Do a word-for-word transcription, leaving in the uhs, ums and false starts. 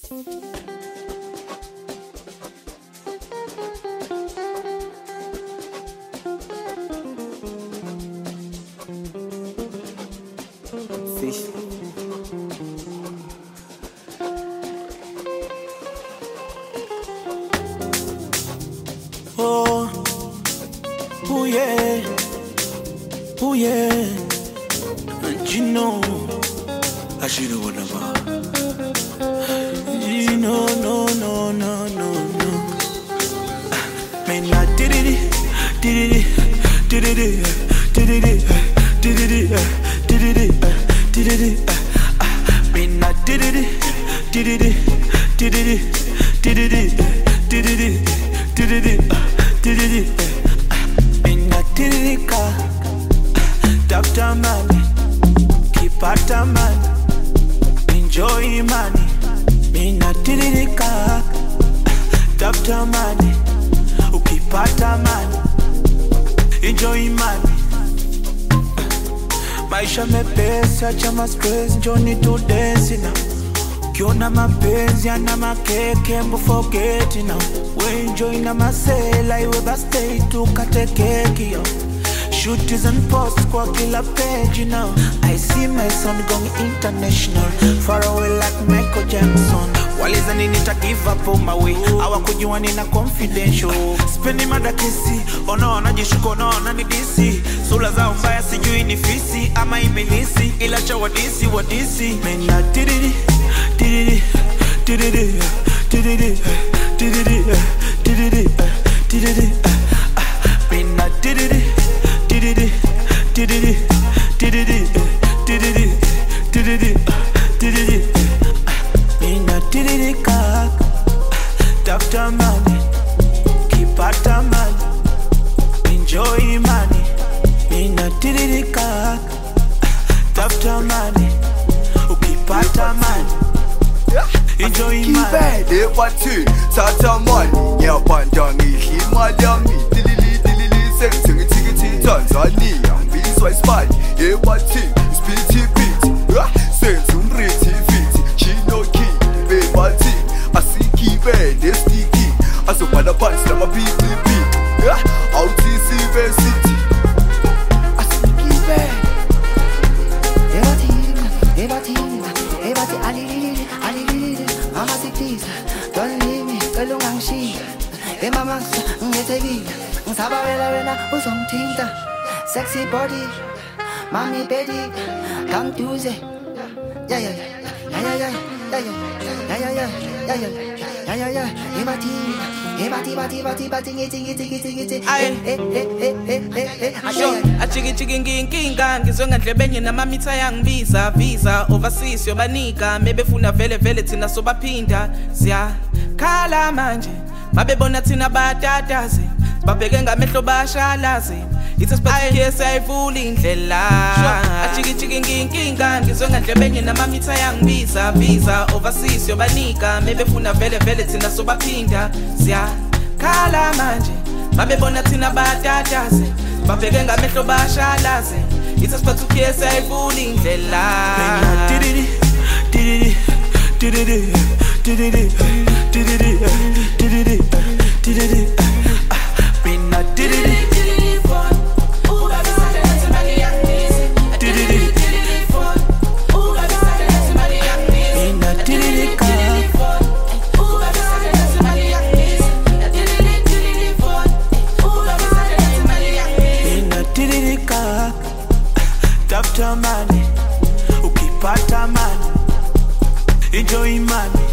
Fish. Oh, oh yeah, oh yeah. And you know, I should have won about. You know, no, no, no, no, no. Man, I did it, did it, did it, did it, did it, did it, did it, did it. Man, I did it, did it, did it, did it, did it, did it, did it. Man, I did it, Doctor Money, keep out of money, enjoy money. Man, I did it, Doctor Money, keep out of money, enjoy money. Maisha mepesi, acha ma-stress, njoni to dance now. Kiona mapenzi, ana makeke, mbu forget now. We enjoy na masela, iwe bastay tukate keki yo. Shooters and posts kwa kila page now. I see my son going international, far away like Michael Jackson. Waliza nini ta give up on my way, awa kujua nina confidential. Spendi madakesi, ono wanajishuko ono wananidisi. Sula za umbaya sijui ni fisi, ama ibilisi, ila cha wadisi wadisi. Man, I did it, did it, did it, did it, did it, did it, did it, did it. Man, I did it, did it, did it, did it, did it, did it, did it. Man, I did it, cock. Doctor Money, keep out of money, enjoy money. Man, I did it, cock. Doctor Money, keep out of money, enjoy money. They want to Tata money, yeah, pandangi, Himalami, dilili, dilili, sing, sing, sing, sing, Tanzania, Beans Wise Spy, they want to Spitty Beat, sing, some pretty feet, Chino Key, Baby Tea, I see key bed, they sticky, I saw Pada Pants, I'm a beat, beat, out in Silver City, I see key bed. Everybody, everybody, Ali, Ali, Mama, say please, don't leave me alone. She, hey mama, get a beat. Sabawela, Rena, who's on Tinder, sexy body, mommy, Betty, come Tuesday. Yeah, yeah, yeah, yeah, yeah, yeah, yeah, yeah, yeah, yeah, yeah, yeah, yeah. Everybody, everybody, everybody, everybody, eating, eating, eating, eating. Hey, hey, hey, hey, hey, hey. Sure, a chiki chiki nginga ngizonga ndlebenye namamitha yangivisa visa overseas yobanika maybe funa vele vele thina sobaphinda siya khala manje babebona thina batataze babheke ngamehlo bashalaze it's a special case ayivula indlela a chiki chiki nginga ngizonga ndlebenye namamitha yangivisa visa overseas yobanika maybe funa vele vele thina sobaphinda siya khala manje babebona thina batataze babheke ngamehlo bashalaze it's a special case ayivula indlela. Man, I did it, did it, did it, did it, did it, did it, did it, did it. Man, I did it, did it, did it. Doctor Money, keep out of money, enjoy money.